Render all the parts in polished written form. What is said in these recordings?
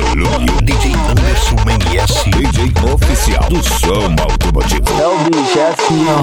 volume. DJ Anderson MS, DJ oficial do som automotivo. É o bicho, é assim, ó.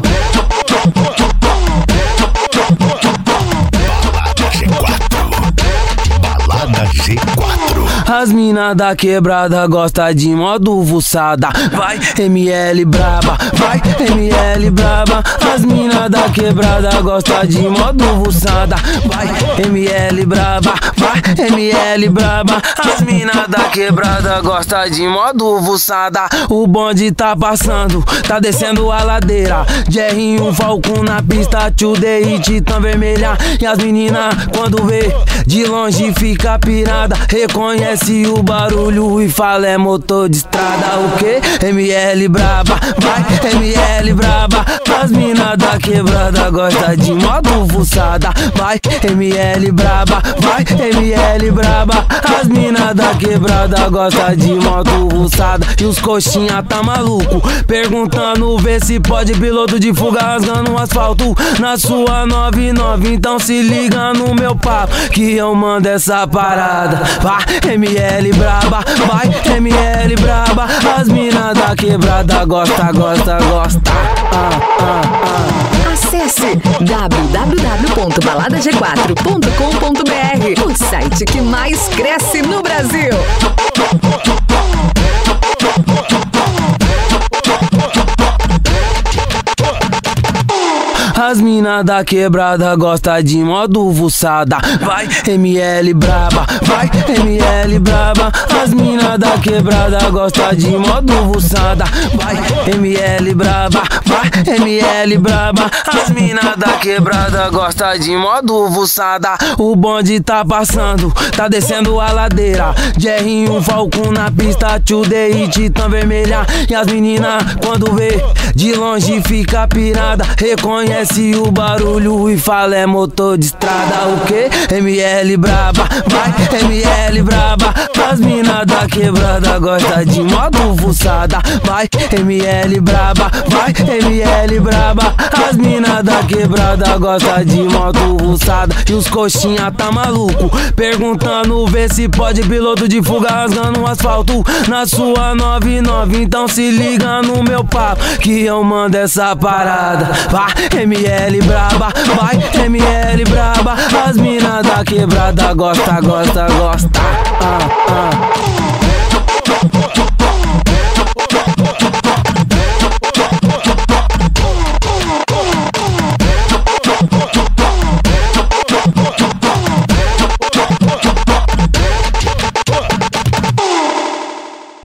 Balada G4. Balada G4. As mina da quebrada gosta de modo vuçada. Vai, ML braba, vai, ML braba. As mina da quebrada gosta de modo vuçada. Vai, ML braba, vai, ML braba. As mina da quebrada gosta de modo vuçada. O bonde tá passando, tá descendo a ladeira. Jerrinho, Falcon na pista, Tio D e Titã Vermelha. E as menina quando vê de longe fica pirada. Reconhece o barulho e fala é motor de estrada. O que? ML braba, vai, ML braba. As mina da quebrada gosta de moto fuçada. Vai, ML braba, vai, ML braba. As mina da quebrada gosta de moto fuçada. E os coxinha tá maluco, perguntando vê se pode piloto de fuga rasgando o asfalto na sua 99. Então se liga no meu papo que eu mando essa parada. Vai, ML braba, vai, ML braba. As mina da quebrada gosta, gosta, gosta. Acesse www.baladag4.com.br, o site que mais cresce no Brasil. As mina da quebrada gosta de modo vuçada. Vai, ML braba, vai, ML braba. As mina da quebrada gosta de modo vuçada. Vai, ML braba, vai, ML braba. As mina da quebrada gosta de modo vuçada. O bonde tá passando, tá descendo a ladeira. Jerrinho, Falcon na pista, Tio D e Titã Vermelha. E as menina quando vê de longe fica pirada. Reconhece o barulho e fala é motor de estrada. O que? ML braba, vai, ML braba. As mina da quebrada gosta de moto fuçada. Vai, ML braba, vai, ML braba. As mina da quebrada gosta de moto fuçada. E os coxinha tá maluco, perguntando vê se pode piloto de fuga rasgando o asfalto na sua 99. Então se liga no meu papo que eu mando essa parada. Vai, ML braba, vai, ML braba. As mina da quebrada gosta, gosta, gosta.